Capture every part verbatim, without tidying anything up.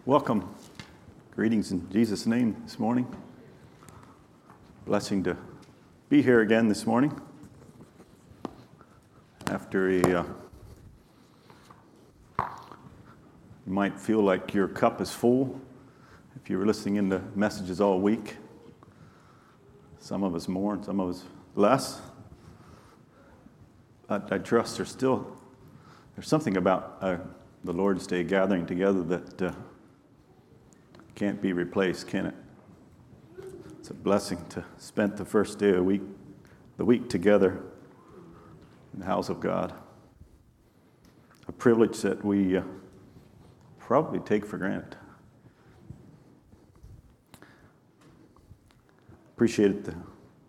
Welcome. Greetings in Jesus' name this morning. Blessing to be here again this morning. After a, uh, you might feel like your cup is full if you were listening in to messages all week. Some of us more and some of us less. But I trust there's still, there's something about uh, the Lord's Day gathering together that uh, can't be replaced, can it? It's a blessing to spend the first day of the week, the week together in the house of God. A privilege that we uh, probably take for granted. Appreciated the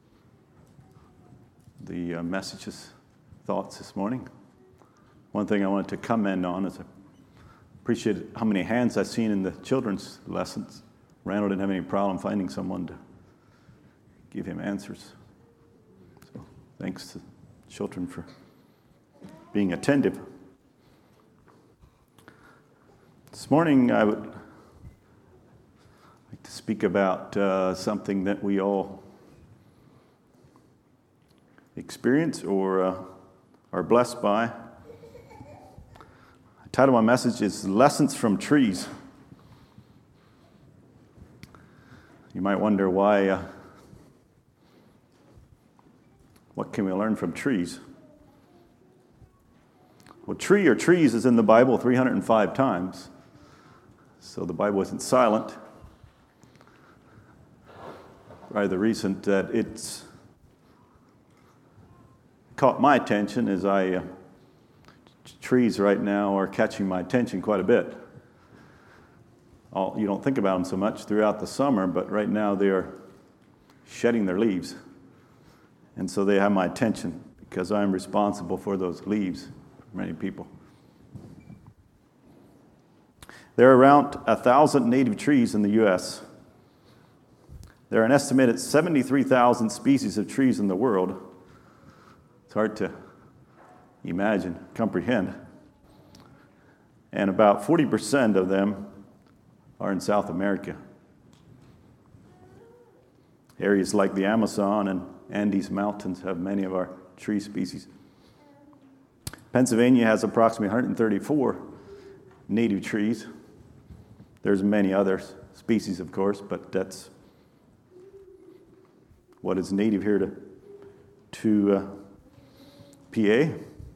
the uh, messages, thoughts this morning. One thing I wanted to comment on is I appreciated how many hands I've seen in the children's lessons. Randall didn't have any problem finding someone to give him answers. So thanks to children for being attentive. This morning I would like to speak about uh, something that we all experience or uh, are blessed by. The title of my message is Lessons from Trees. You might wonder why, uh, what can we learn from trees? Well, tree or trees is in the Bible three hundred five times, so the Bible isn't silent. Probably the reason that it's caught my attention is I, uh, trees right now are catching my attention quite a bit. All, you don't think about them so much throughout the summer, but right now they are shedding their leaves. And so they have my attention because I'm responsible for those leaves for many people. There are around a thousand native trees in the U S There are an estimated seventy-three thousand species of trees in the world. It's hard to imagine, comprehend. And about forty percent of them are in South America. Areas like the Amazon and Andes Mountains have many of our tree species. Pennsylvania has approximately one hundred thirty-four native trees. There's many other species, of course, but that's what is native here to, to uh, P A.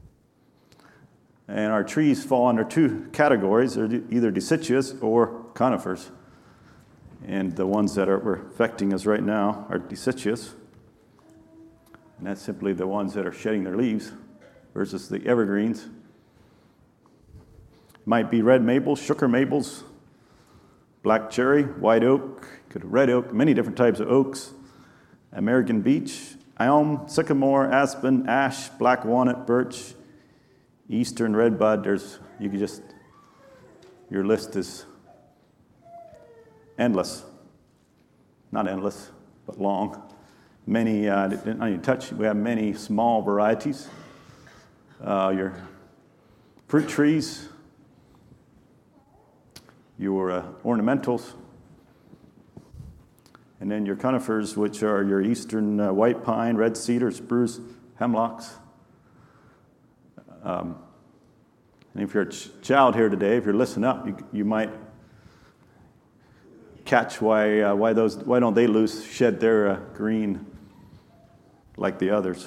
And our trees fall under two categories. They're either deciduous or conifers. And the ones that are affecting us right now are deciduous. And that's simply the ones that are shedding their leaves versus the evergreens. Might be red maples, sugar maples, black cherry, white oak, could red oak, many different types of oaks, American beech, elm, sycamore, aspen, ash, black walnut, birch, eastern redbud. There's, you could just, your list is endless. Not endless, but long. Many, uh, didn't even touch, we have many small varieties. Uh, your fruit trees, your uh, ornamentals, and then your conifers, which are your eastern uh, white pine, red cedar, spruce, hemlocks. Um, and if you're a ch- child here today, if you're listening up, you, you might catch why uh, why those why don't they lose shed their uh, green like the others.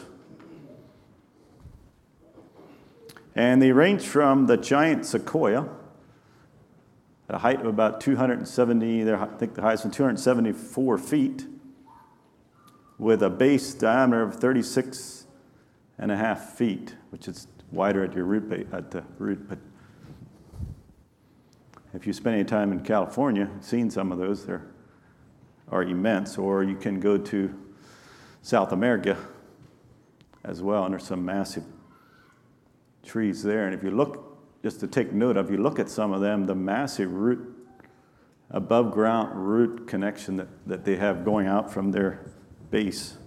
And they range from the giant sequoia, at a height of about two hundred seventy, I think the highest one two hundred seventy-four feet, with a base diameter of thirty-six and a half feet, which is wider at your root at the root. But if you spend any time in California, seen some of those, they are immense. Or you can go to South America as well, and there's some massive trees there. And if you look, just to take note of, you look at some of them, the massive root, above ground root connection that, that they have going out from their base.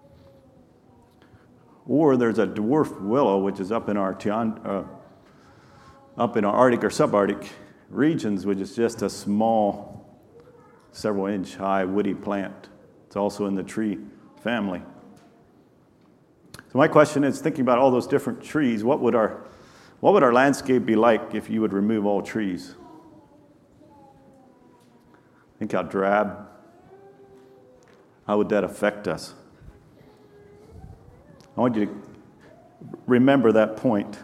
Or there's a dwarf willow, which is up in our Tian, uh, up in our Arctic or subarctic regions, which is just a small, several inch high woody plant. It's also in the tree family. So my question is, thinking about all those different trees, what would our what would our landscape be like if you would remove all trees? Think how drab. How would that affect us? I want you to remember that point.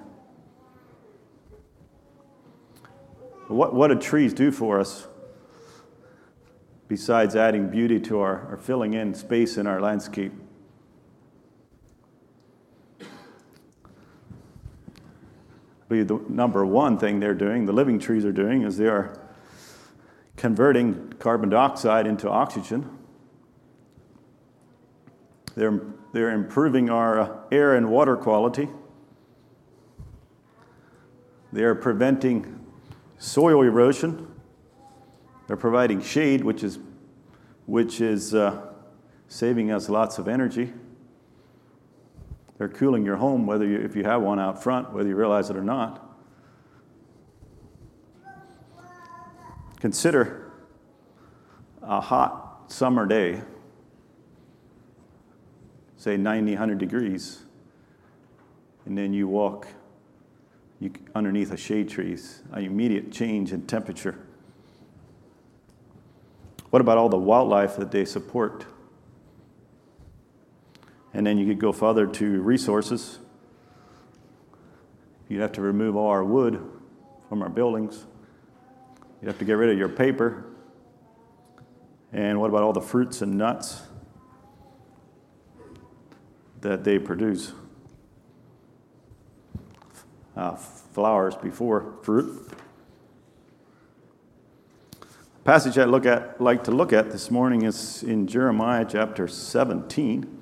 What, what do trees do for us besides adding beauty to our, or filling in space in our landscape? I believe the number one thing they're doing, the living trees are doing, is they are converting carbon dioxide into oxygen. They're, they're improving our uh, air and water quality. They're preventing soil erosion. They're providing shade, which is, which is uh, saving us lots of energy. They're cooling your home, whether you, if you have one out front, whether you realize it or not. Consider a hot summer day, say ninety, one hundred degrees, and then you walk you, underneath a shade tree, an immediate change in temperature. What about all the wildlife that they support? And then you could go further to resources. You'd have to remove all our wood from our buildings. You'd have to get rid of your paper. And what about all the fruits and nuts that they produce? Uh, flowers before fruit. The passage I'd look at, like to look at this morning is in Jeremiah chapter seventeen.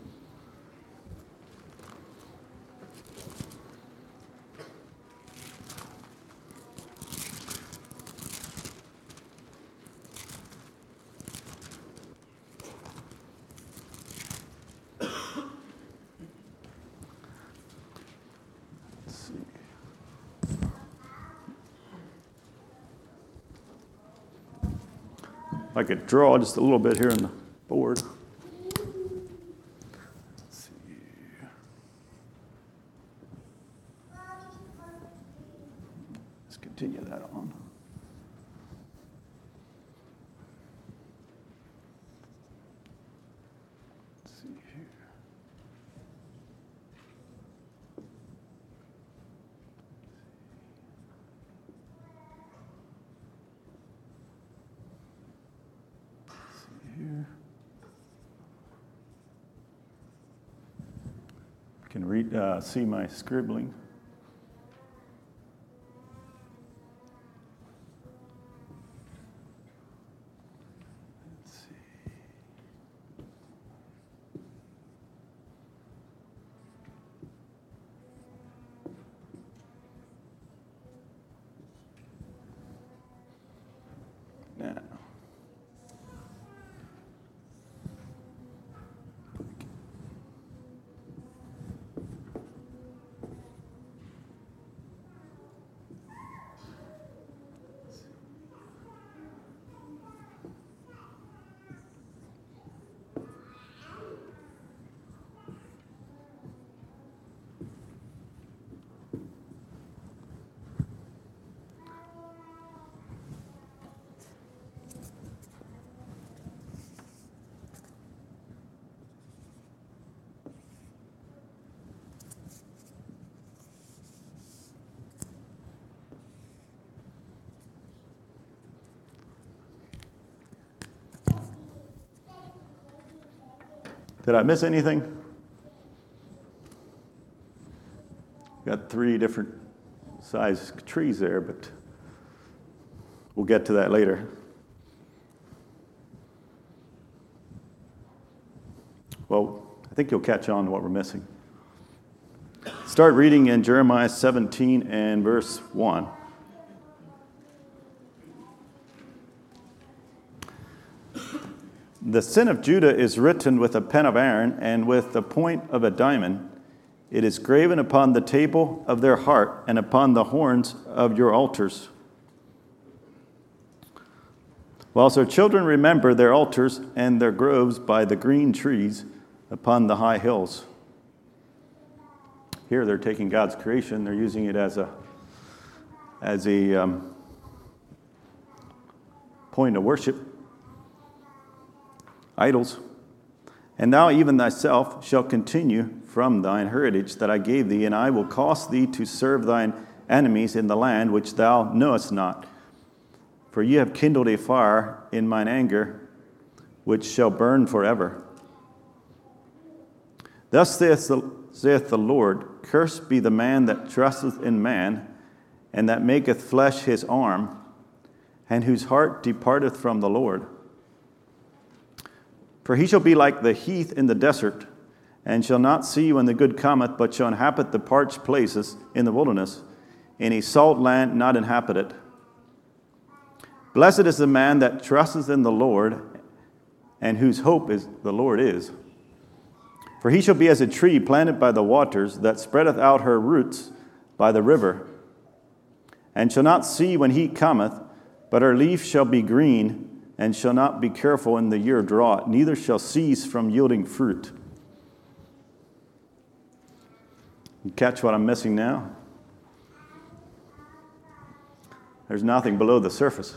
I could draw just a little bit here on the board. Let's see. Let's continue that on. Let's see here. Here. You can read, uh, see my scribbling. Let's see. Now. Did I miss anything? Got three different size trees there, but we'll get to that later. Well, I think you'll catch on to what we're missing. Start reading in Jeremiah seventeen and verse one. The sin of Judah is written with a pen of iron and with the point of a diamond. It is graven upon the table of their heart and upon the horns of your altars. whilst their children remember their altars and their groves by the green trees upon the high hills. Here they're taking God's creation, they're using it as a as a um, point of worship. Idols. And thou even thyself shalt continue from thine heritage that I gave thee, and I will cause thee to serve thine enemies in the land which thou knowest not. For ye have kindled a fire in mine anger, which shall burn forever. Thus saith the, saith the Lord, Cursed be the man that trusteth in man, and that maketh flesh his arm, and whose heart departeth from the Lord. For he shall be like the heath in the desert, and shall not see when the good cometh, but shall inhabit the parched places in the wilderness, in a salt land not inhabited. Blessed is the man that trusteth in the Lord, and whose hope is the Lord is. For he shall be as a tree planted by the waters, that spreadeth out her roots by the river, and shall not see when heat cometh, but her leaf shall be green, and shall not be careful in the year of drought, neither shall cease from yielding fruit. You catch what I'm missing now? There's nothing below the surface.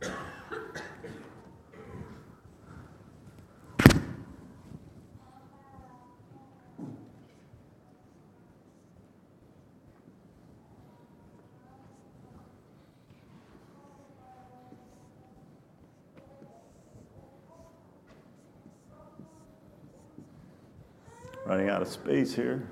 Running out of space here.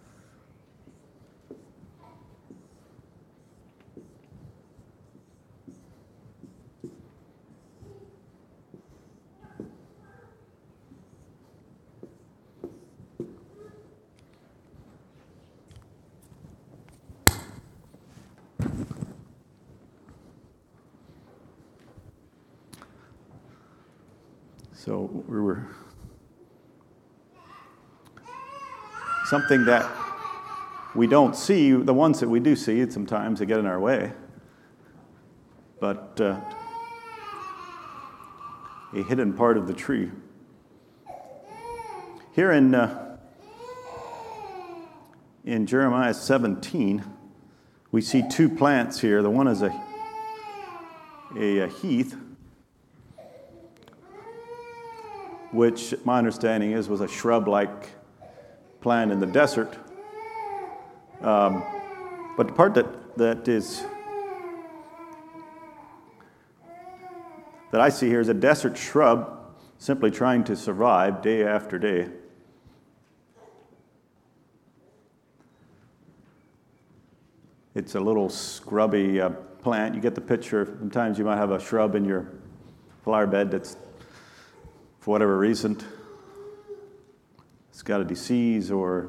So we were something that we don't see, the ones that we do see, sometimes they get in our way. But uh, a hidden part of the tree. Here in uh, in Jeremiah seventeen, we see two plants here. The one is a a, a heath, which my understanding is was a shrub-like plant in the desert. Um, but the part that, that is that I see here is a desert shrub simply trying to survive day after day. It's a little scrubby uh, plant. You get the picture. Sometimes you might have a shrub in your flower bed that's, for whatever reason, it's got a disease, or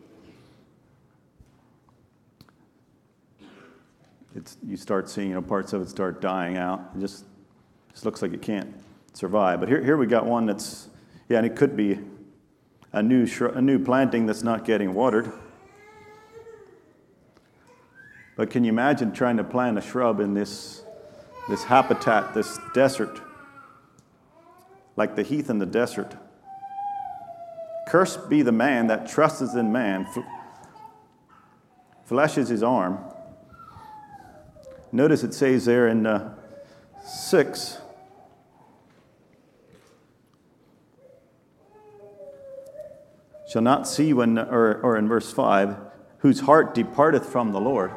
it's, you start seeing, you know, parts of it start dying out. It just, just looks like it can't survive. But here, here we got one that's, yeah, and it could be a new shrub, a new planting that's not getting watered. But can you imagine trying to plant a shrub in this, this habitat, this desert, like the heath in the desert? Cursed be the man that trusteth in man, flesh is his arm. Notice it says there in uh, six, shall not see when, or, or in verse five, whose heart departeth from the Lord.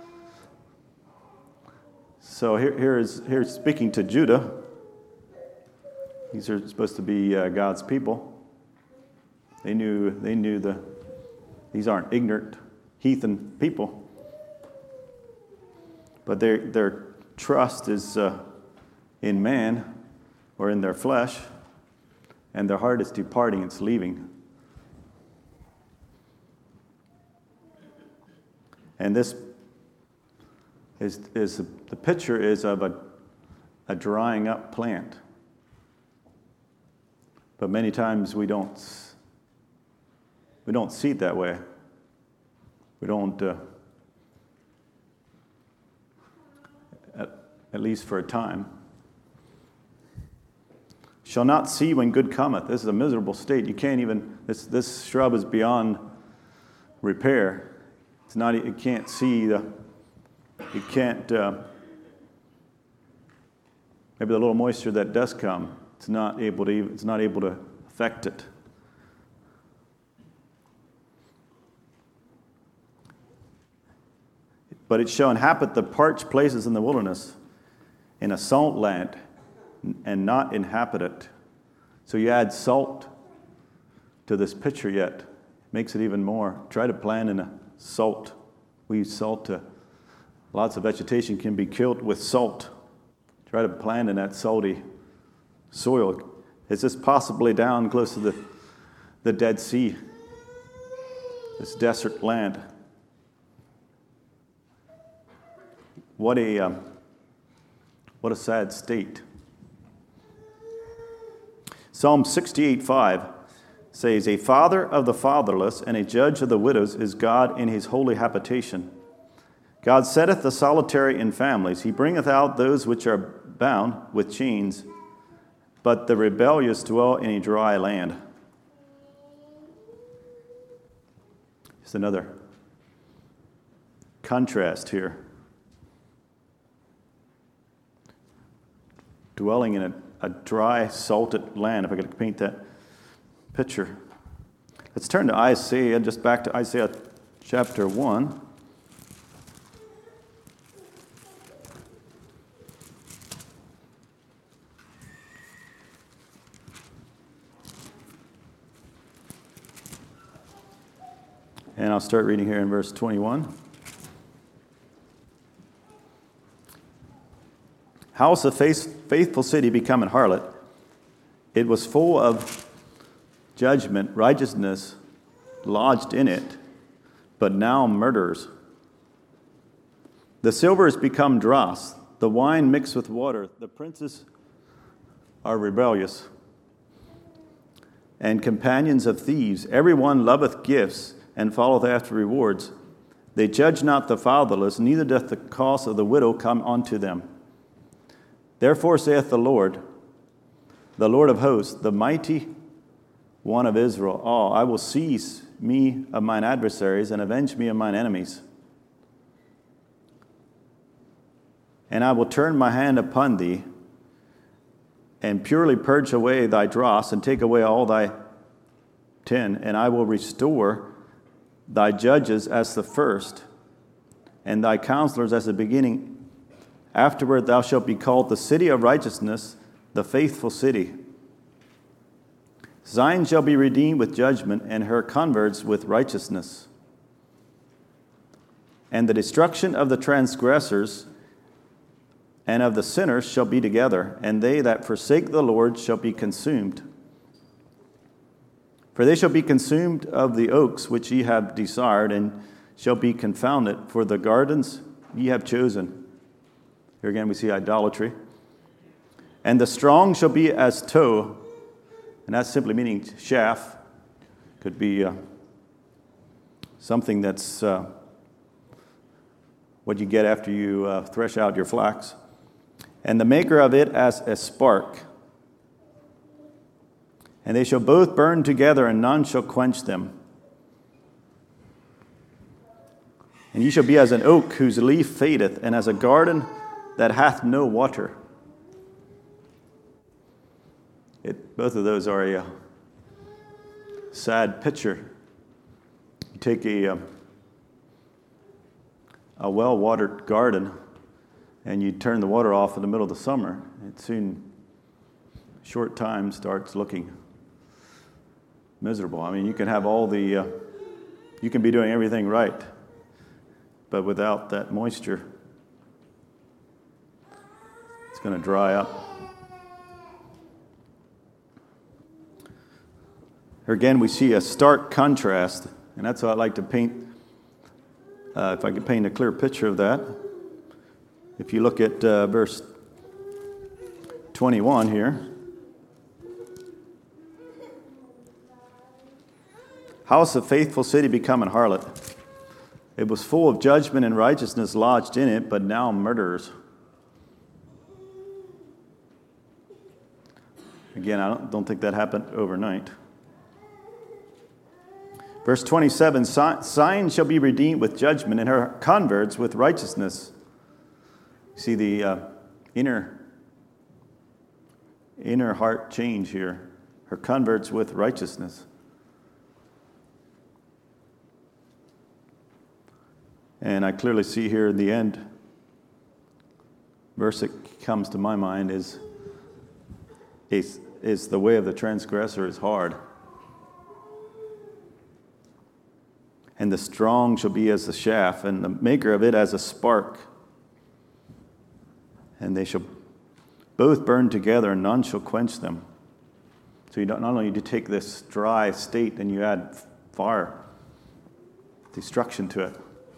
So here, here is here's speaking to Judah. These are supposed to be uh, God's people. They knew they knew the these aren't ignorant heathen people, but their their trust is uh, in man or in their flesh, and their heart is departing; it's leaving. And this is is the picture is of a a drying up plant. But many times we don't. We don't see it that way. We don't, uh, at, at least for a time. shall not see when good cometh. This is a miserable state. You can't even, this, this shrub is beyond repair. It's not, it can't see the, it can't, uh, maybe the little moisture that does come, it's not able to, it's not able to affect it. But it shall inhabit the parched places in the wilderness, in a salt land, and not inhabit it. So you add salt to this picture yet. Makes it even more. Try to plant in a salt. We use salt to, lots of vegetation can be killed with salt. Try to plant in that salty soil. Is this possibly down close to the, the Dead Sea? This desert land. What a um, what a sad state. Psalm sixty-eight five says, "A father of the fatherless and a judge of the widows is God in his holy habitation. God setteth the solitary in families. He bringeth out those which are bound with chains, but the rebellious dwell in a dry land." Just another contrast here. Dwelling in a, a dry, salted land, if I could paint that picture. Let's turn to Isaiah, just back to Isaiah chapter one. And I'll start reading here in verse twenty-one. How is the faithful city become an harlot? It was full of judgment, righteousness lodged in it, but now murderers. The silver is become dross, the wine mixed with water. The princes are rebellious and companions of thieves. Everyone loveth gifts and followeth after rewards. They judge not the fatherless, neither doth the cause of the widow come unto them. Therefore saith the Lord, the Lord of hosts, the mighty one of Israel, Oh, I will seize me of mine adversaries and avenge me of mine enemies. And I will turn my hand upon thee and purely purge away thy dross and take away all thy tin, and I will restore thy judges as the first and thy counselors as the beginning. Afterward thou shalt be called the city of righteousness, the faithful city. Zion shall be redeemed with judgment, and her converts with righteousness. And the destruction of the transgressors and of the sinners shall be together, and they that forsake the Lord shall be consumed. For they shall be consumed of the oaks which ye have desired, and shall be confounded for the gardens ye have chosen. Here again we see idolatry. And the strong shall be as tow, and that's simply meaning chaff. Could be uh, something that's uh, what you get after you uh, thresh out your flax. And the maker of it as a spark. And they shall both burn together, and none shall quench them. And ye shall be as an oak whose leaf fadeth, and as a garden that hath no water. It, both of those are a, uh, sad picture. You take a, uh, a well-watered garden, and you turn the water off in the middle of the summer. It soon, short time, starts looking miserable. I mean, you can have all the, uh, you can be doing everything right, but without that moisture, it's going to dry up. Here again, we see a stark contrast, and that's how I like to paint, uh, if I could paint a clear picture of that. If you look at uh, verse twenty-one here. How is the faithful city become an harlot? It was full of judgment and righteousness lodged in it, but now murderers. Again, I don't, don't think that happened overnight. Verse twenty-seven, Zion shall be redeemed with judgment, and her converts with righteousness. See the uh, inner, inner heart change here. Her converts with righteousness. And I clearly see here in the end, verse that comes to my mind is, is, is the way of the transgressor is hard. And the strong shall be as the shaft, and the maker of it as a spark. And they shall both burn together, and none shall quench them. So you don't, not only do you take this dry state and you add fire, destruction to it.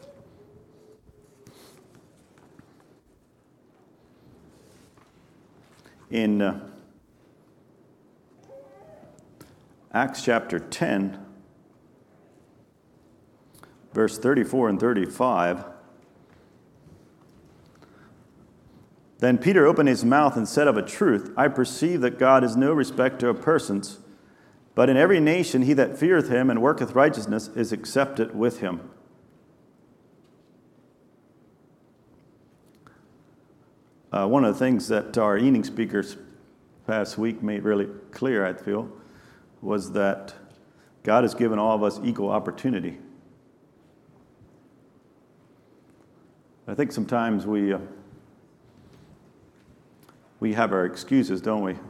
In uh, Acts chapter ten, verse thirty-four and thirty-five, then Peter opened his mouth and said, of a truth, I perceive that God is no respecter of persons, but in every nation he that feareth him and worketh righteousness is accepted with him. Uh, one of the things that our evening speakers past week made really clear, I feel, was that God has given all of us equal opportunity. I think sometimes we uh, we have our excuses, don't we?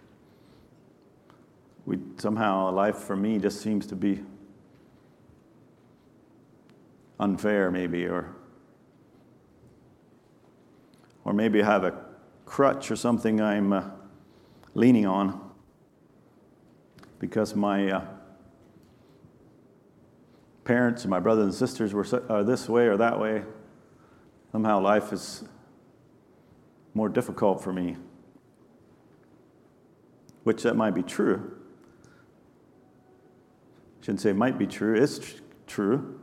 We somehow life for me just seems to be unfair, maybe, or or maybe I have a crutch or something I'm uh, leaning on because my uh, parents and my brothers and sisters were uh, this way or that way. Somehow life is more difficult for me, which that might be true. I shouldn't say might be true, it's tr- true.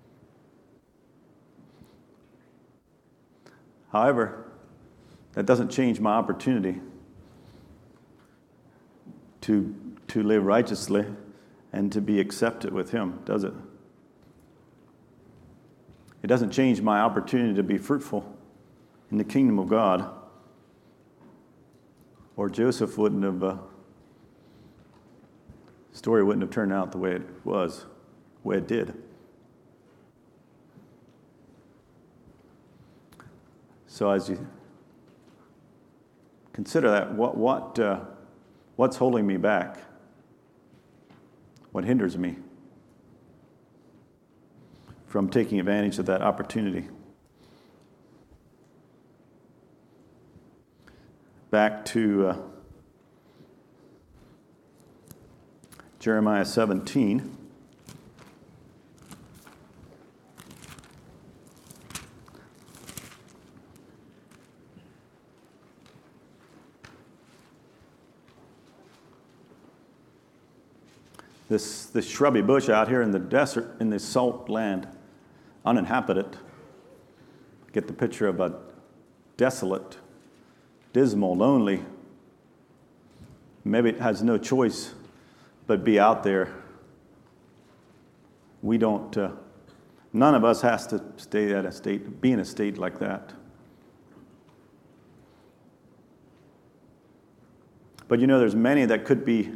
However, that doesn't change my opportunity to, to live righteously and to be accepted with Him, does it? It doesn't change my opportunity to be fruitful in the kingdom of God. Or Joseph wouldn't have, uh, story wouldn't have turned out the way it was, the way it did. So as you consider that, what what uh, what's holding me back? What hinders me from taking advantage of that opportunity? Back to uh, Jeremiah seventeen. This, this shrubby bush out here in the desert, in this salt land, uninhabited. Get the picture of a desolate, dismal, lonely. Maybe it has no choice but be out there. We don't, uh, none of us has to stay at a state, be in a state like that. But you know, there's many that could be,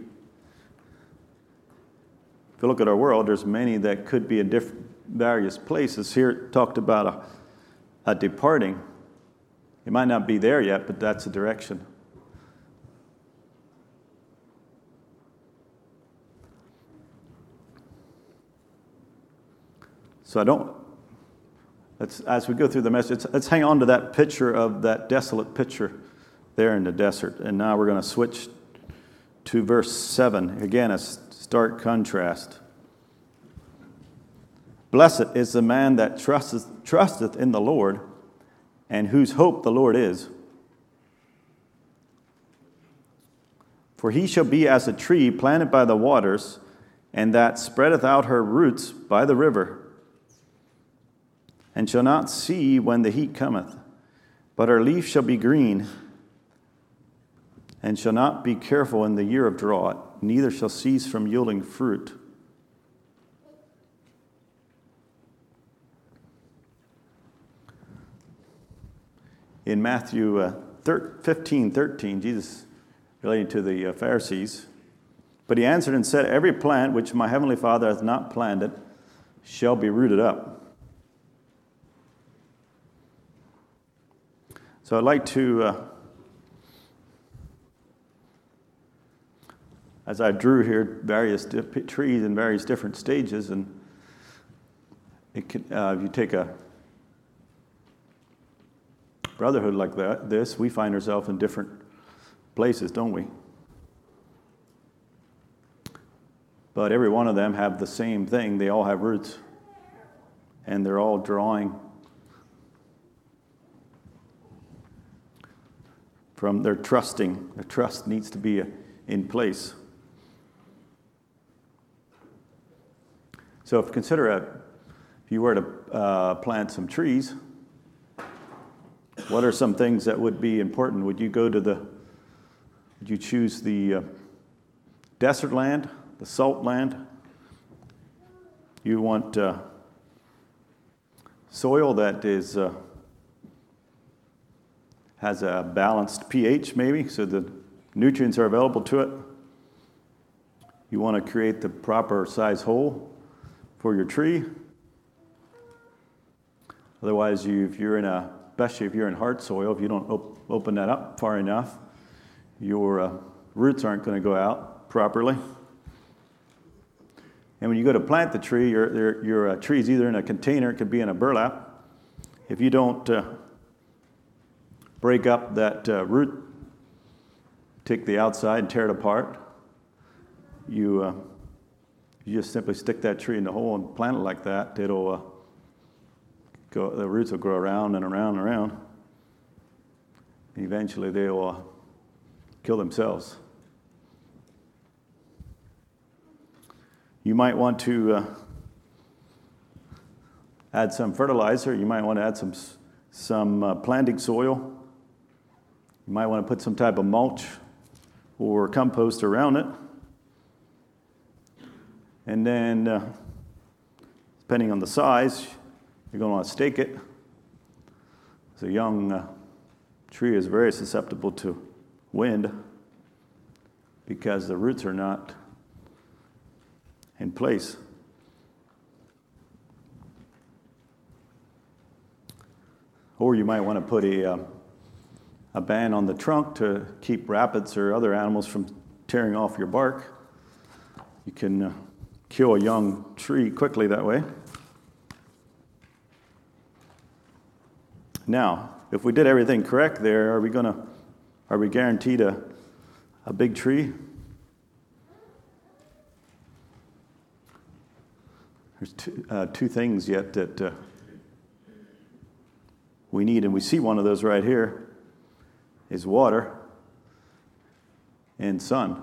if you look at our world, there's many that could be in different, various places. Here it talked about a, a departing. It might not be there yet, but that's a direction. So I don't, let's, as we go through the message, let's hang on to that picture of that desolate picture there in the desert. And now we're going to switch to verse seven. Again, a stark contrast. Blessed is the man that trusteth, trusteth in the Lord, and whose hope the Lord is. For he shall be as a tree planted by the waters, and that spreadeth out her roots by the river, and shall not see when the heat cometh, but her leaf shall be green, and shall not be careful in the year of drought, neither shall cease from yielding fruit. In Matthew uh, fifteen thirteen, Jesus relating to the uh, Pharisees, but he answered and said, every plant which my heavenly Father hath not planted shall be rooted up. So I'd like to, uh, as I drew here, various dip- trees in various different stages, and it can, uh, if you take a brotherhood like that, this, we find ourselves in different places, don't we? But every one of them have the same thing. They all have roots. And they're all drawing from their trusting. Their trust needs to be in place. So if you consider a, if you were to uh, plant some trees, what are some things that would be important? Would you go to the, would you choose the uh, desert land, the salt land? You want uh, soil that is uh, has a balanced pH maybe, so the nutrients are available to it. You want to create the proper size hole for your tree. Otherwise, you, if you're in a especially if you're in hard soil, if you don't op- open that up far enough, your uh, roots aren't going to go out properly. And when you go to plant the tree, your, your, your uh, tree is either in a container, it could be in a burlap. If you don't uh, break up that uh, root, take the outside and tear it apart, you, uh, you just simply stick that tree in the hole and plant it like that, it'll uh, Go, the roots will grow around and around and around. And eventually they will uh, kill themselves. You might want to uh, add some fertilizer. You might want to add some, some uh, planting soil. You might want to put some type of mulch or compost around it. And then, uh, depending on the size, you're going to want to stake it. So a young uh, tree is very susceptible to wind because the roots are not in place. Or you might want to put a, uh, a band on the trunk to keep rabbits or other animals from tearing off your bark. You can uh, kill a young tree quickly that way. Now, if we did everything correct there, are we going to, are we guaranteed a, a big tree? There's two, uh, two things yet that uh, we need, and we see one of those right here, is water and sun.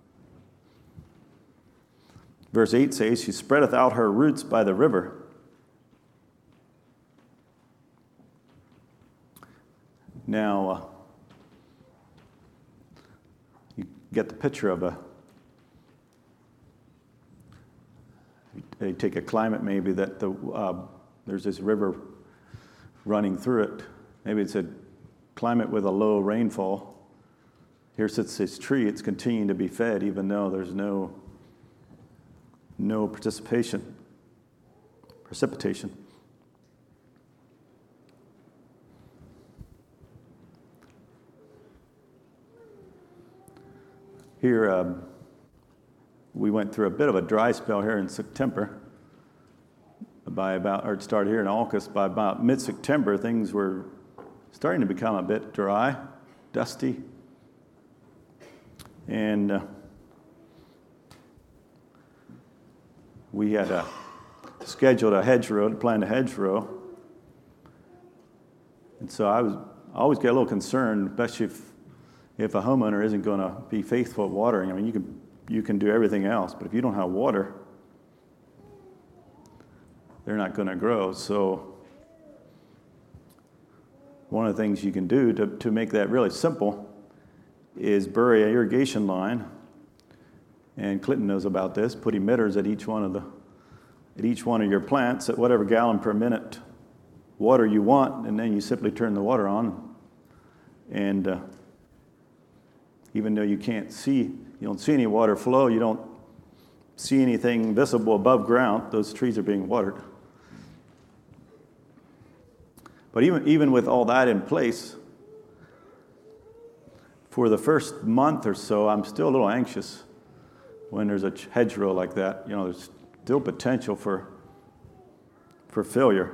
Verse eight says, she spreadeth out her roots by the river. Now, uh, you get the picture of a, you take a climate maybe that the uh, there's this river running through it. Maybe it's a climate with a low rainfall. Here sits this tree. It's continuing to be fed even though there's no no participation, precipitation. Here, um, we went through a bit of a dry spell here in September. By about, or it started here in August. By about mid-September, things were starting to become a bit dry, dusty, and uh, we had uh, scheduled a hedgerow to plant a hedgerow, and so I was I always get a little concerned, especially if if a homeowner isn't going to be faithful at watering. I mean, you can you can do everything else, but if you don't have water, they're not going to grow. So one of the things you can do to, to make that really simple is bury an irrigation line, and Clinton knows about this, put emitters at each one of the at each one of your plants at whatever gallon per minute water you want, and then you simply turn the water on. And uh, even though you can't see, you don't see any water flow, you don't see anything visible above ground, those trees are being watered. But even, even with all that in place, for the first month or so, I'm still a little anxious when there's a hedgerow like that. You know, there's still potential for, for failure.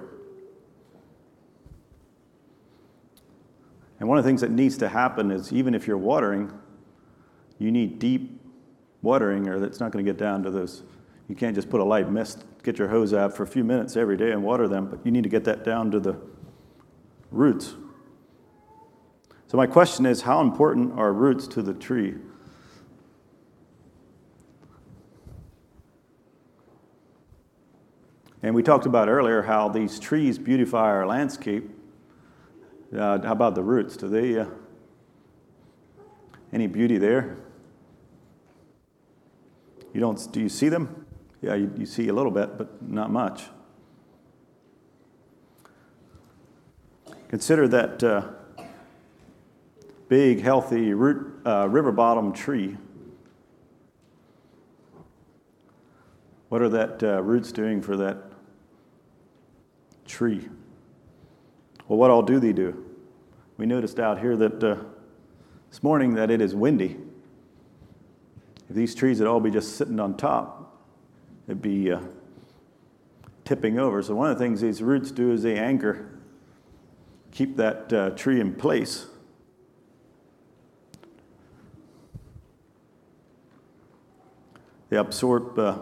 And one of the things that needs to happen is, even if you're watering, you need deep watering, or it's not going to get down to those. You can't just put a light mist, get your hose out for a few minutes every day and water them, but you need to get that down to the roots. So my question is, how important are roots to the tree? And we talked about earlier how these trees beautify our landscape. Uh, how about the roots? Do they, uh, any beauty there? You don't, do you see them? Yeah, you, you see a little bit, but not much. Consider that uh, big, healthy root, uh, river bottom tree. What are that uh, roots doing for that tree? Well, what all do they do? We noticed out here that uh, this morning that it is windy. If these trees would all be just sitting on top, it'd be uh, tipping over. So one of the things these roots do is they anchor, keep that uh, tree in place. They absorb, uh,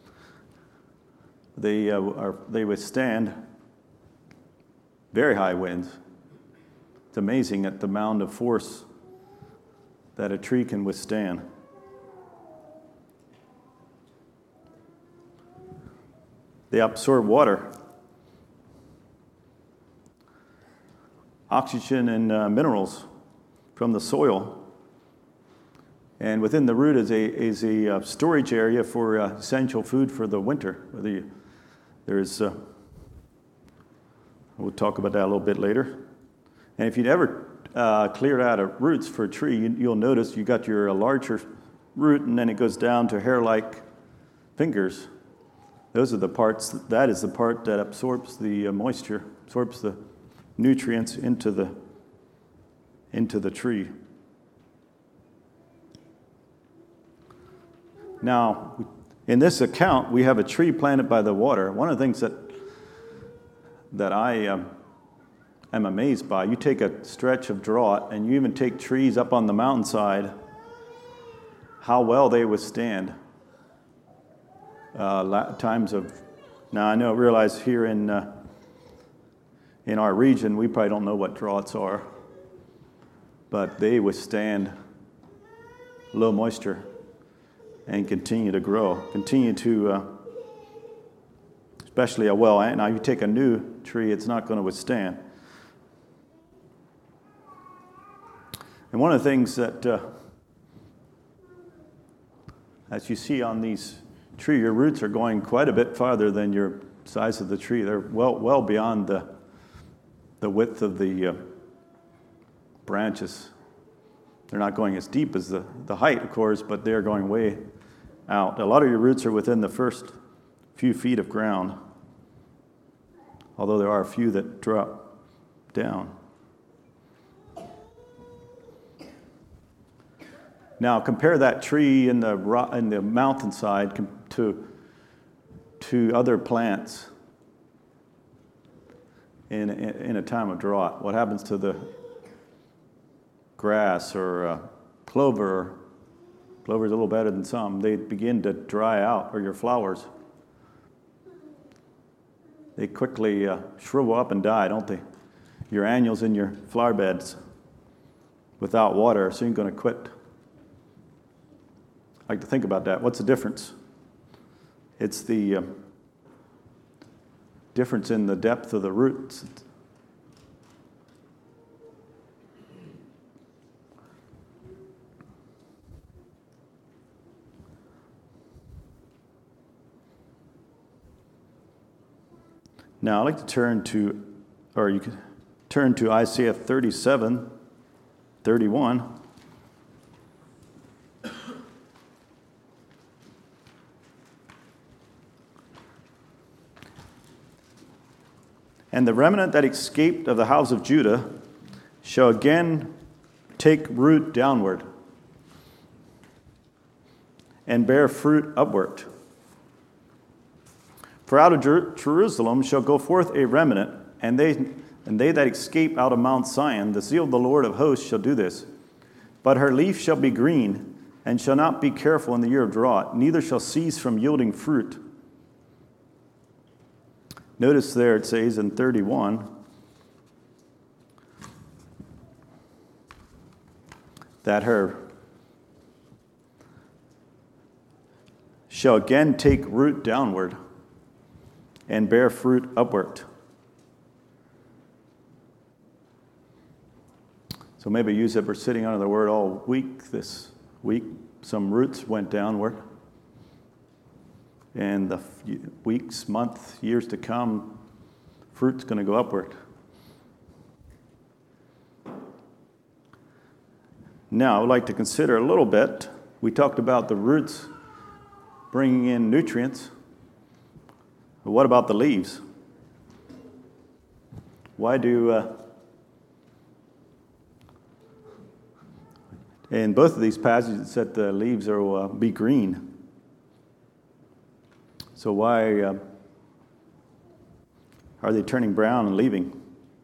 they, uh, are, they withstand very high winds. It's amazing at the amount of force that a tree can withstand. They absorb water, oxygen, and uh, minerals from the soil. And within the root is a is a uh, storage area for uh, essential food for the winter. The, there's uh, we'll talk about that a little bit later. And if you'd ever uh, cleared out of roots for a tree, you, you'll notice you got your uh, larger root, and then it goes down to hair-like fingers. Those are the parts, that is the part that absorbs the uh, moisture, absorbs the nutrients into the, into the tree. Now, in this account, we have a tree planted by the water. One of the things that, that I um, am amazed by, you take a stretch of drought, and you even take trees up on the mountainside, how well they withstand Uh, times of, now I know, realize here in uh, in our region, we probably don't know what droughts are, but they withstand low moisture and continue to grow, continue to, uh, especially a well, now you take a new tree, it's not going to withstand. And one of the things that, uh, as you see on these tree, your roots are going quite a bit farther than your size of the tree. They're well well beyond the the width of the uh, branches. They're not going as deep as the, the height, of course, but they're going way out. A lot of your roots are within the first few feet of ground, although there are a few that drop down. Now, compare that tree in the ro- in the mountainside com- to to other plants in, in in a time of drought. What happens to the grass or uh, clover? Clover's a little better than some. They begin to dry out, or your flowers. They quickly uh, shrivel up and die, don't they? Your annuals in your flower beds without water are soon going to quit. I like to think about that. What's the difference? It's the um, difference in the depth of the roots. Now, I'd like to turn to, or you can turn to Isaiah thirty-seven, thirty-one. And the remnant that escaped of the house of Judah shall again take root downward and bear fruit upward. For out of Jer- Jerusalem shall go forth a remnant, and they and they that escape out of Mount Zion, the zeal of the Lord of hosts shall do this. But her leaf shall be green, and shall not be careful in the year of drought, neither shall cease from yielding fruit. Notice there it says in thirty-one, that her shall again take root downward and bear fruit upward. So maybe you that were sitting under the word all week this week, some roots went downward. And the weeks, months, years to come, fruit's going to go upward. Now, I'd like to consider a little bit. We talked about the roots bringing in nutrients. But what about the leaves? Why do, uh, in both of these passages, it said the leaves will uh, be green. So why uh, are they turning brown and leaving?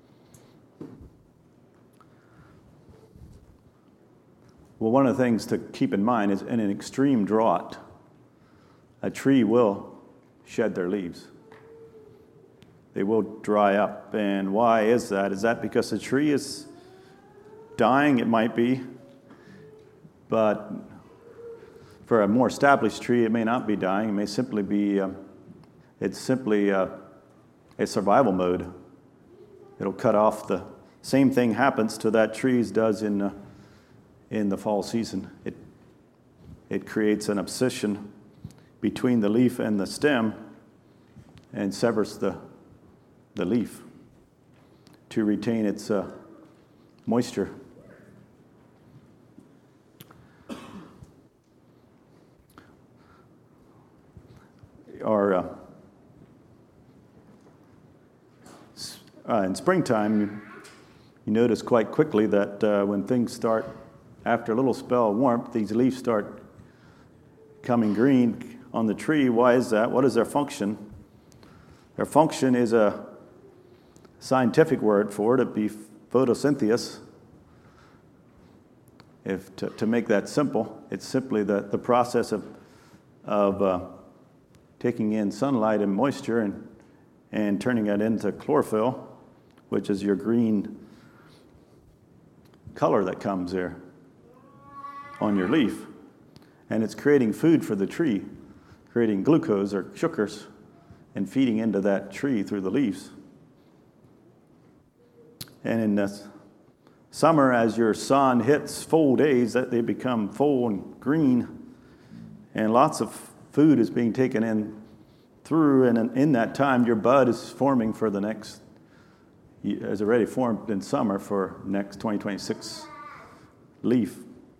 Well, one of the things to keep in mind is in an extreme drought, a tree will shed their leaves. They will dry up. And why is that? Is that because the tree is dying? It might be. But for a more established tree, it may not be dying. It may simply be, um, it's simply uh, a survival mode. It'll cut off the, same thing happens to that tree as does in, uh, in the fall season. It, it creates an obsession between the leaf and the stem and severs the, the leaf to retain its uh, moisture. Or uh, uh, in springtime, you, you notice quite quickly that uh, when things start, after a little spell of warmth, these leaves start coming green on the tree. Why is that? What is their function? Their function is a scientific word for it. It'd be photosynthesis. If to, to make that simple, it's simply the, the process of of uh, taking in sunlight and moisture and, and turning it into chlorophyll, which is your green color that comes there on your leaf. And it's creating food for the tree, creating glucose or sugars and feeding into that tree through the leaves. And in the summer, as your sun hits full days, that they become full and green, and lots of food is being taken in through, and in that time, your bud is forming for the next, is already formed in summer for next twenty twenty-six leaf.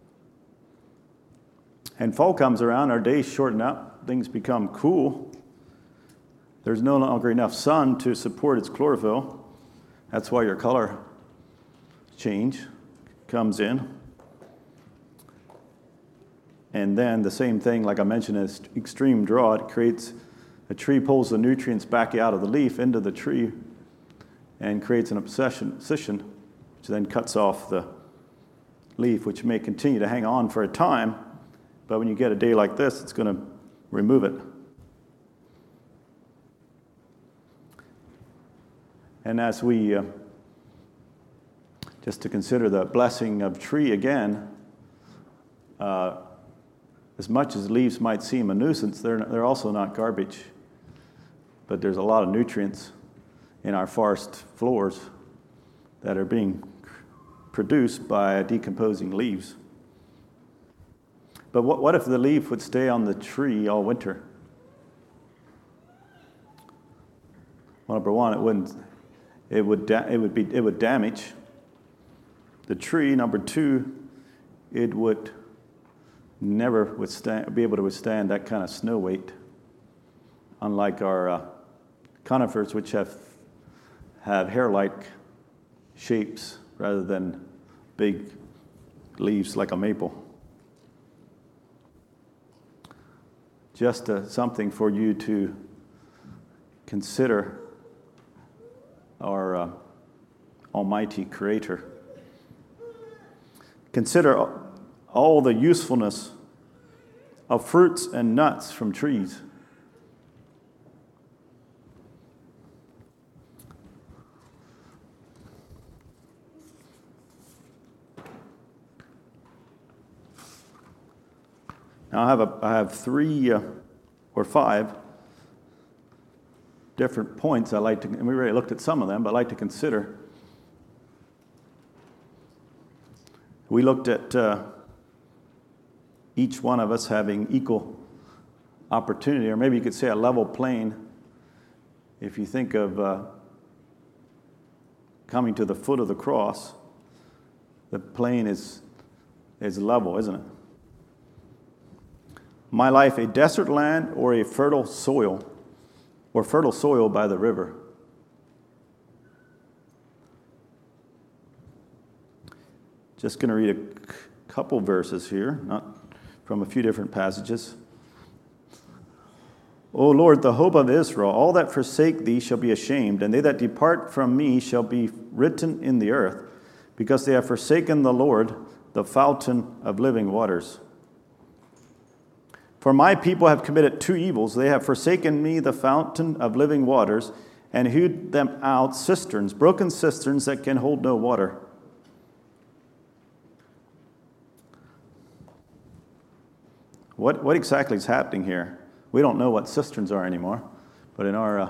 And fall comes around, our days shorten up, things become cool. There's no longer enough sun to support its chlorophyll. That's why your color change comes in. And then the same thing, like I mentioned, is extreme drought. It creates, a tree pulls the nutrients back out of the leaf into the tree and creates an obsession, obsession, which then cuts off the leaf, which may continue to hang on for a time, but when you get a day like this, it's going to remove it. And as we, uh, just to consider the blessing of tree again, uh, as much as leaves might seem a nuisance, they're, they're also not garbage. But there's a lot of nutrients in our forest floors that are being produced by decomposing leaves. But what, what if the leaf would stay on the tree all winter? Well, number one, it wouldn't. It would. Da- it would be. It would damage the tree. Number two, it would never withstand. Be able to withstand that kind of snow weight. Unlike our uh, conifers, which have have hair-like shapes rather than big leaves like a maple. Just uh, something for you to consider our uh, Almighty Creator. Consider all the usefulness of fruits and nuts from trees. Now I have a, I have three uh, or five different points I like to, and we already looked at some of them, but I'd like to consider. We looked at uh, each one of us having equal opportunity, or maybe you could say a level plane. If you think of uh, coming to the foot of the cross, the plane is is level, isn't it? My life, a desert land or a fertile soil, or fertile soil by the river. Just going to read a c- couple verses here, not from a few different passages. O Lord, the hope of Israel, all that forsake thee shall be ashamed, and they that depart from me shall be written in the earth, because they have forsaken the Lord, the fountain of living waters. For my people have committed two evils. They have forsaken me, the fountain of living waters, and hewed them out cisterns, broken cisterns that can hold no water. What, what exactly is happening here? We don't know what cisterns are anymore, but in our uh,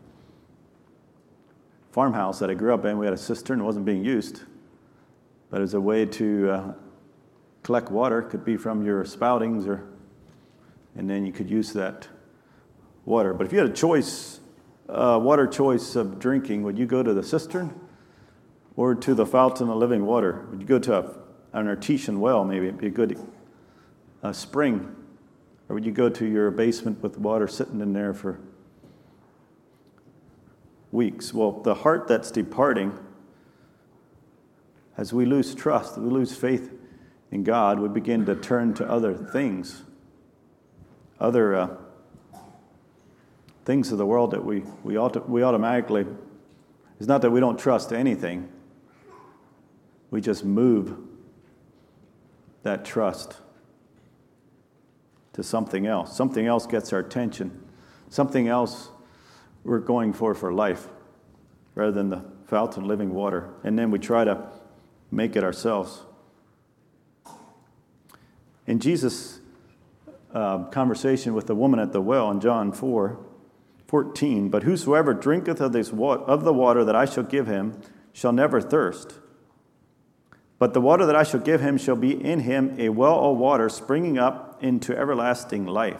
farmhouse that I grew up in, we had a cistern. It wasn't being used, but as a way to uh, collect water. It could be from your spoutings, or and then you could use that water. But if you had a choice, uh, water choice of drinking, would you go to the cistern or to the fountain of living water? Would you go to a, an artesian well, maybe it'd be a good uh, spring? Or would you go to your basement with water sitting in there for weeks? Well, the heart that's departing, as we lose trust, we lose faith in God, we begin to turn to other things. Other uh, things of the world that we we, auto, we automatically, it's not that we don't trust anything, we just move that trust to something else. Something else gets our attention. Something else we're going for for life rather than the fountain of living water. And then we try to make it ourselves. In Jesus' Uh, conversation with the woman at the well in John four fourteen, but whosoever drinketh of this wa- of the water that I shall give him shall never thirst. But the water that I shall give him shall be in him a well of water springing up into everlasting life.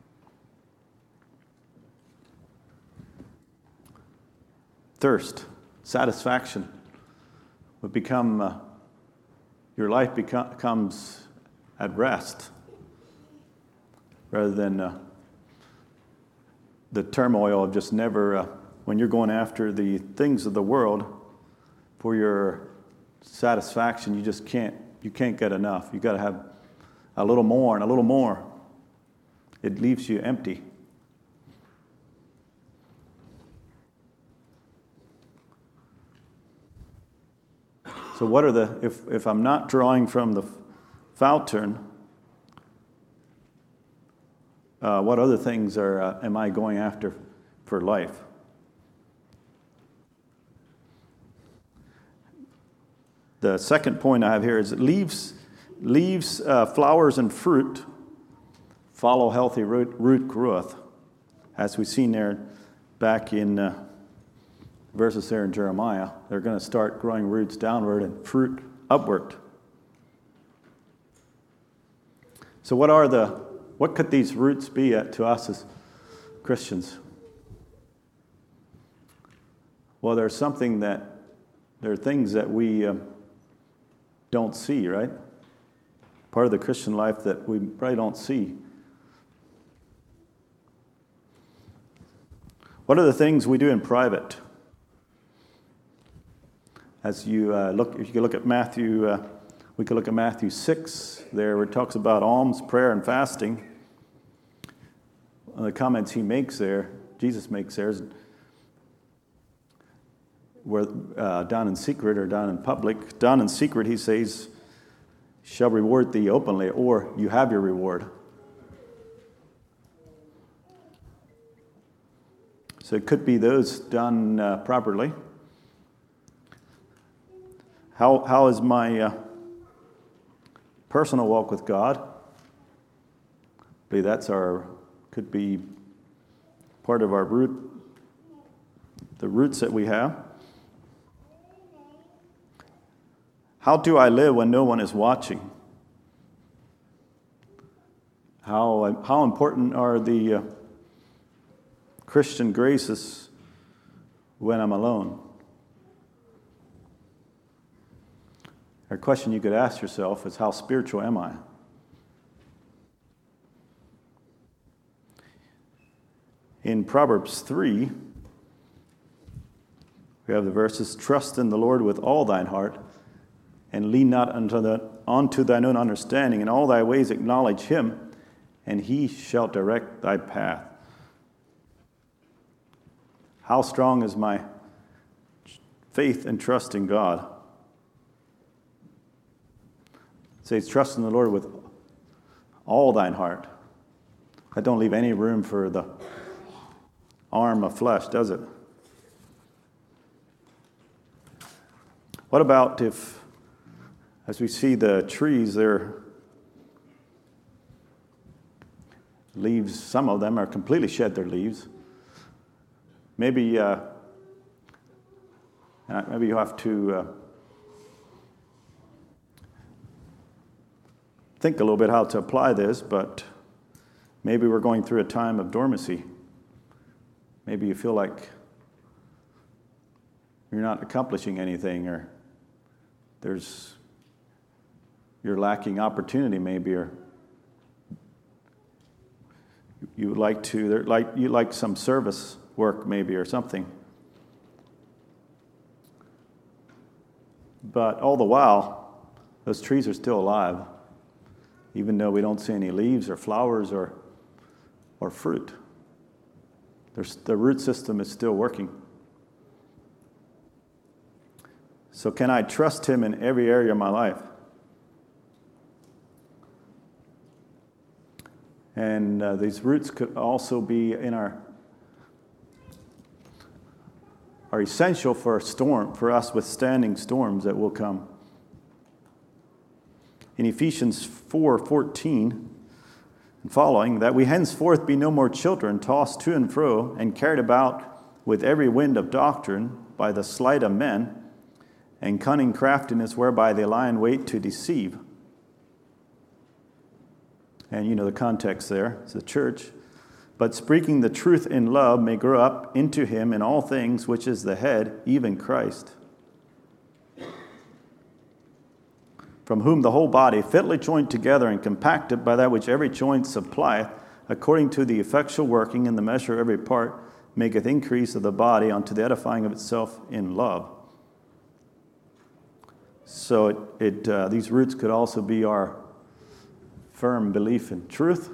Thirst, satisfaction would become, uh, your life become, becomes at rest, rather than uh, the turmoil of just never, uh, when you're going after the things of the world for your satisfaction, you just can't, you can't get enough. You got to have a little more and a little more. It leaves you empty. So what are the, if, if I'm not drawing from the fountain, Uh, what other things are uh, am I going after for life? The second point I have here is leaves, leaves, uh, flowers, and fruit follow healthy root, root growth, as we've seen there back in uh, verses there in Jeremiah. They're going to start growing roots downward and fruit upward. So, what are the What could these roots be to us as Christians? Well, there's something that, there are things that we uh, don't see, right? Part of the Christian life that we probably don't see. What are the things we do in private? As you uh, look, if you could look at Matthew, uh, we could look at Matthew six there, where it talks about alms, prayer, and fasting. One of the comments he makes there, Jesus makes there, is where uh, done in secret or done in public. Done in secret, he says, shall reward thee openly, or you have your reward. So it could be those done uh, properly. How how is my uh, personal walk with God? I believe that's our could be part of our root, the roots that we have. How do I live when no one is watching? How how important are the uh, Christian graces when I'm alone? A question you could ask yourself is, how spiritual am I? In Proverbs three, we have the verses, trust in the Lord with all thine heart, and lean not unto, the, unto thine own understanding. In all thy ways acknowledge him, and he shall direct thy path. How strong is my faith and trust in God? It says, trust in the Lord with all thine heart. That don't leave any room for the arm of flesh, does it? What about if, as we see the trees, their leaves, some of them are completely shed their leaves. Maybe, uh, maybe you have to uh, think a little bit how to apply this, but maybe we're going through a time of dormancy. Maybe you feel like you're not accomplishing anything, or there's you're lacking opportunity, maybe, or you would like to like you like some service work, maybe, or something. But all the while, those trees are still alive, even though we don't see any leaves or flowers or or fruit. There's, the root system is still working. So can I trust him in every area of my life? And uh, these roots could also be in our are essential for a storm, for us withstanding storms that will come. In Ephesians four fourteen and following, that we henceforth be no more children, tossed to and fro, and carried about with every wind of doctrine by the sleight of men, and cunning craftiness whereby they lie in wait to deceive. And you know the context there, it's the church. But speaking the truth in love may grow up into him in all things, which is the head, even Christ, from whom the whole body, fitly joined together and compacted by that which every joint supplieth, according to the effectual working in the measure of every part, maketh increase of the body unto the edifying of itself in love. So it, it uh, these roots could also be our firm belief in truth,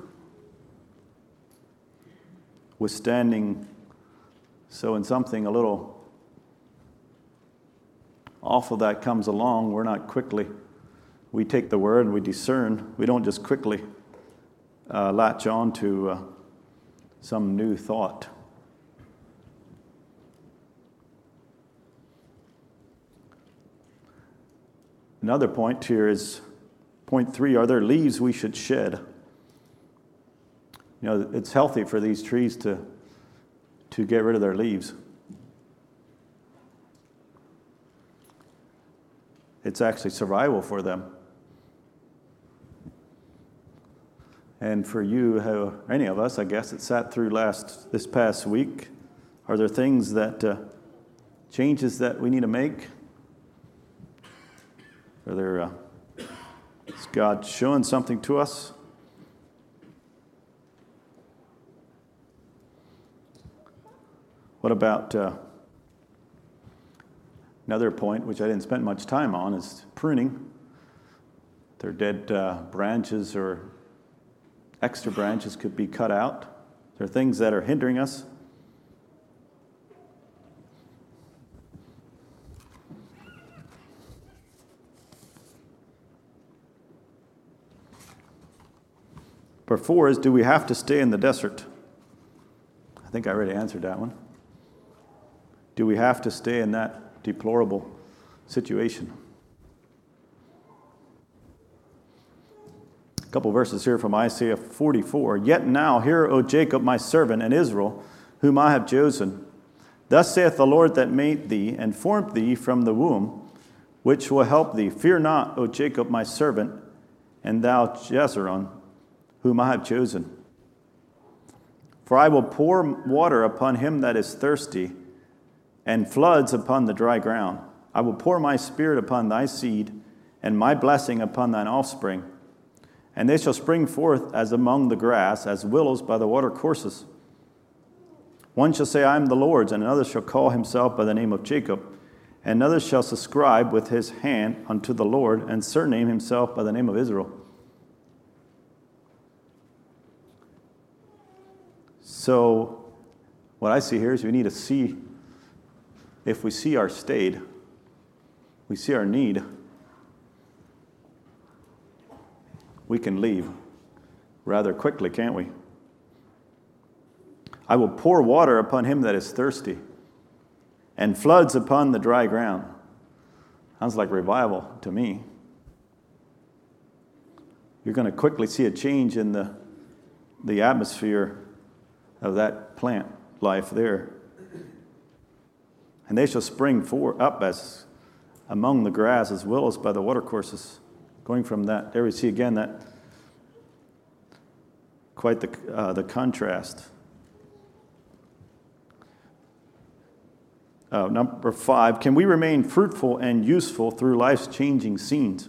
withstanding, so when something a little awful that comes along, we're not quickly, we take the word and we discern. We don't just quickly uh, latch on to uh, some new thought. Another point here is point three, are there leaves we should shed? You know, it's healthy for these trees to, to get rid of their leaves. It's actually survival for them. And for you, how, any of us, I guess, that sat through last this past week, are there things that uh, changes that we need to make? Are there, uh, is God showing something to us? What about uh, another point, which I didn't spend much time on, is pruning. Their dead uh, branches or extra branches could be cut out. There are things that are hindering us. Part four is, do we have to stay in the desert? I think I already answered that one. Do we have to stay in that deplorable situation? A couple verses here from Isaiah forty-four. Yet now, hear, O Jacob, my servant, and Israel, whom I have chosen. Thus saith the Lord that made thee, and formed thee from the womb, which will help thee. Fear not, O Jacob, my servant, and thou Jezreel, whom I have chosen. For I will pour water upon him that is thirsty, and floods upon the dry ground. I will pour my spirit upon thy seed, and my blessing upon thine offspring. And they shall spring forth as among the grass, as willows by the watercourses. One shall say, I am the Lord's, and another shall call himself by the name of Jacob. And another shall subscribe with his hand unto the Lord, and surname himself by the name of Israel. So what I see here is we need to see, if we see our state, we see our need, we can leave rather quickly, can't we? I will pour water upon him that is thirsty, and floods upon the dry ground. Sounds like revival to me. You're going to quickly see a change in the, the atmosphere of that plant life there. And they shall spring for, up as among the grass, as willows by the watercourses. Going from that, there we see again that quite the uh, the contrast. Uh, number five, can we remain fruitful and useful through life's changing scenes?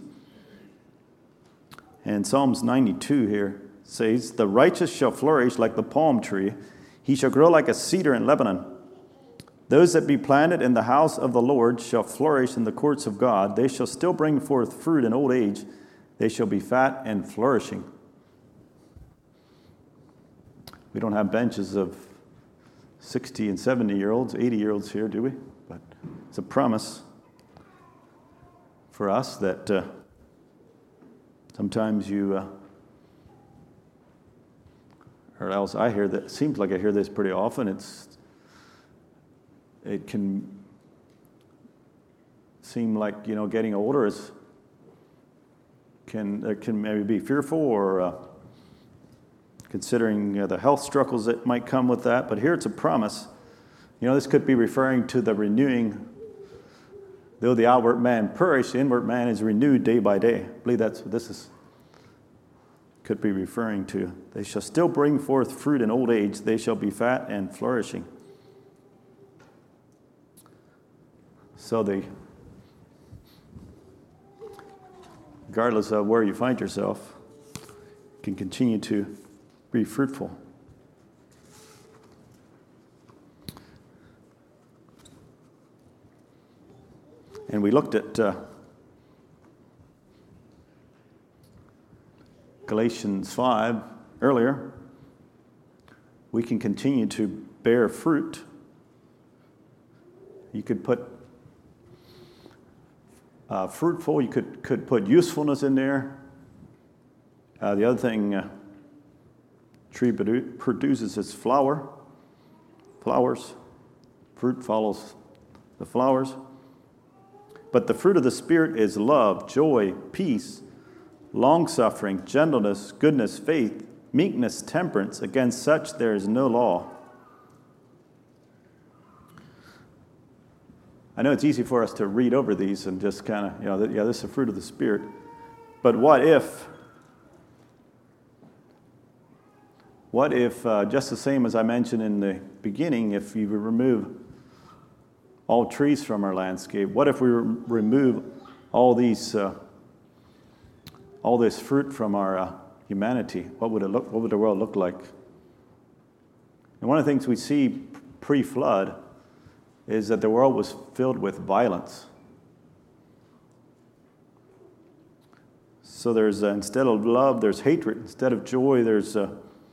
And Psalms ninety-two here says, the righteous shall flourish like the palm tree. He shall grow like a cedar in Lebanon. Those that be planted in the house of the Lord shall flourish in the courts of God. They shall still bring forth fruit in old age. They shall be fat and flourishing. We don't have benches of sixty and seventy-year-olds, eighty-year-olds here, do we? But it's a promise for us that uh, sometimes you, uh, or else I hear that, it seems like I hear this pretty often, it's it can seem like, you know, getting older is can it can maybe be fearful or uh, considering uh, the health struggles that might come with that. But here it's a promise. You know, this could be referring to the renewing. Though the outward man perish, the inward man is renewed day by day. I believe that's what this is. Could be referring to. They shall still bring forth fruit in old age. They shall be fat and flourishing. So they, regardless of where you find yourself, can continue to be fruitful. And we looked at uh, Galatians five earlier. We can continue to bear fruit. You could put Uh, fruitful, you could, could put usefulness in there. Uh, the other thing, uh, tree produ- produces its flower, flowers. Fruit follows the flowers. But the fruit of the Spirit is love, joy, peace, long-suffering, gentleness, goodness, faith, meekness, temperance. Against such there is no law. I know it's easy for us to read over these and just kind of, you know, yeah, this is the fruit of the Spirit. But what if, what if, uh, just the same as I mentioned in the beginning, if you remove all trees from our landscape? What if we re- remove all these, uh, all this fruit from our uh, humanity? What would it look? What would the world look like? And one of the things we see pre-flood is that the world was filled with violence. So there's uh, instead of love, there's hatred. Instead of joy, there's uh,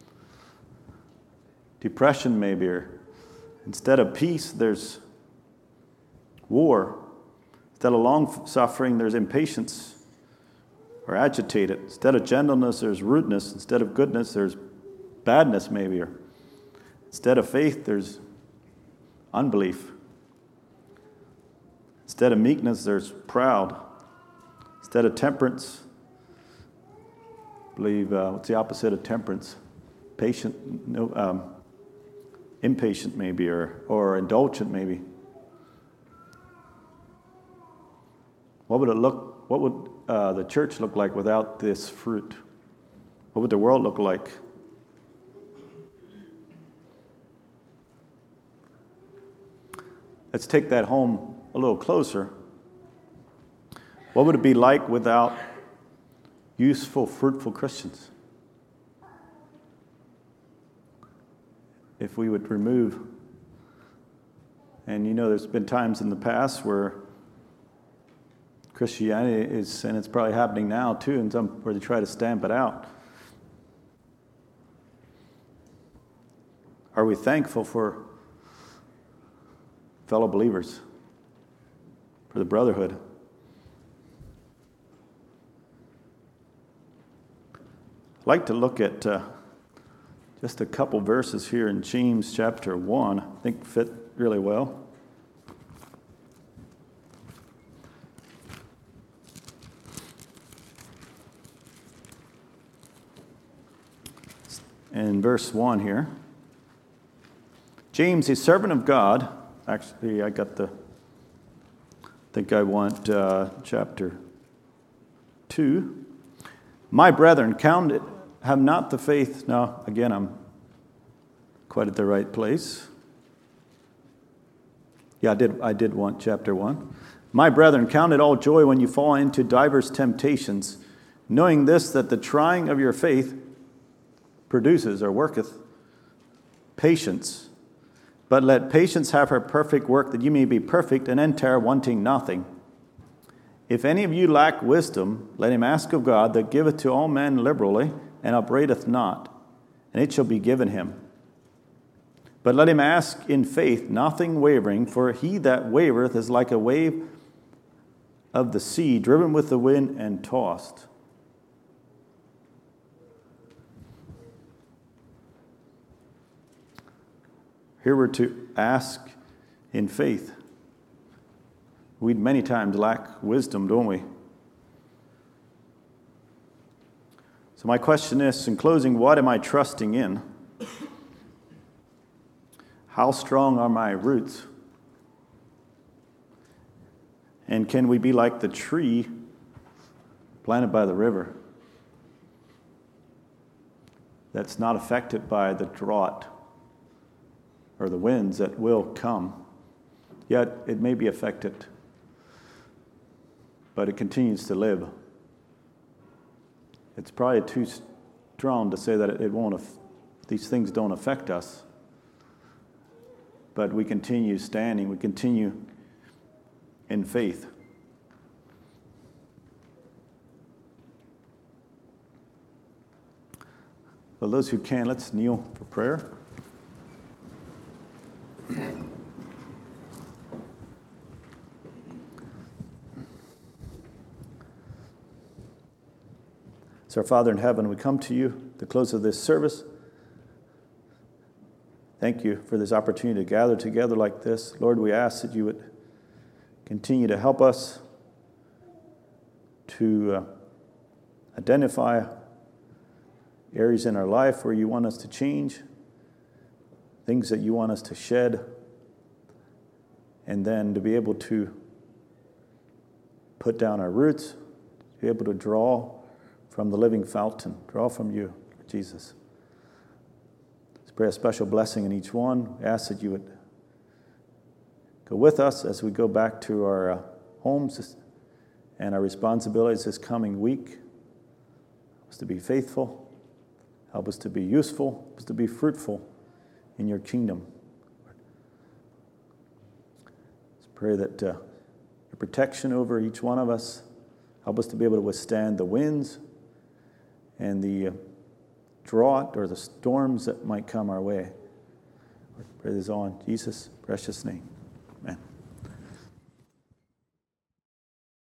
depression, maybe. Or instead of peace, there's war. Instead of long suffering, there's impatience or agitated. Instead of gentleness, there's rudeness. Instead of goodness, there's badness, maybe. Or instead of faith, there's unbelief. Instead of meekness, there's proud. Instead of temperance, I believe, uh, what's the opposite of temperance? Patient, no, um, impatient maybe, or, or indulgent maybe. What would it look, what would uh, the church look like without this fruit? What would the world look like? Let's take that home a little closer. What would it be like without useful, fruitful Christians? If we would remove, and you know there's been times in the past where Christianity is, and it's probably happening now too, and some where they try to stamp it out. Are we thankful for fellow believers, for the brotherhood? I'd like to look at uh, just a couple verses here in James chapter one, I think fit really well. In verse one here, James, a servant of God, actually I got the, I think I want uh, chapter two. My brethren, count it, have not the faith. Now, again, I'm quite at the right place. Yeah, I did, I did want chapter one. My brethren, count it all joy when you fall into diverse temptations, knowing this, that the trying of your faith produces or worketh patience. But let patience have her perfect work, that you may be perfect and entire, wanting nothing. If any of you lack wisdom, let him ask of God, that giveth to all men liberally, and upbraideth not, and it shall be given him. But let him ask in faith, nothing wavering, for he that wavereth is like a wave of the sea, driven with the wind and tossed. Here we're to ask in faith. We many times lack wisdom, don't we? So my question is, in closing, what am I trusting in? How strong are my roots? And can we be like the tree planted by the river that's not affected by the drought or the winds that will come? Yet it may be affected, but it continues to live. It's probably too strong to say that it won't. These things don't affect us, but we continue standing. We continue in faith. For those who can, let's kneel for prayer. So, our Father in heaven, we come to you at the close of this service. Thank you for this opportunity to gather together like this. Lord, we ask that you would continue to help us to uh, identify areas in our life where you want us to change, things that you want us to shed, and then to be able to put down our roots, to be able to draw from the living fountain, draw from you, Jesus. Let's pray a special blessing in each one. We ask that you would Go with us as we go back to our uh, homes and our responsibilities this coming week. Help us to be faithful. Help us to be useful. Help us to be fruitful in your kingdom. Let's pray that uh, your protection over each one of us. Help us to be able to withstand the winds and the uh, drought or the storms that might come our way. We pray this all in Jesus' precious name. Amen.